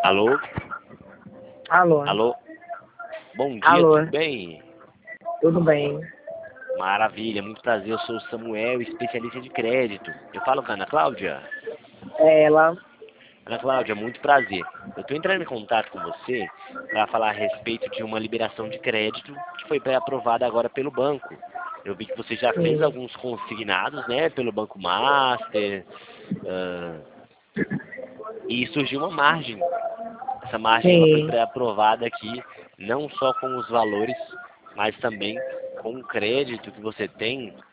Alô? Alô? Alô? Bom dia, Alô? tudo bem? Tudo bem? Maravilha, muito prazer. Eu sou o Samuel, especialista de crédito. Eu falo com a Ana Cláudia? É ela. Ana Cláudia, muito prazer. Eu estou entrando em contato com você para falar a respeito de uma liberação de crédito que foi pré-aprovada agora pelo banco. Eu vi que você já fez Sim. alguns consignados, né, pelo Banco Master, e surgiu uma margem. Essa margem ela foi Sim. pré-aprovada aqui, não só com os valores, mas também com o crédito que você tem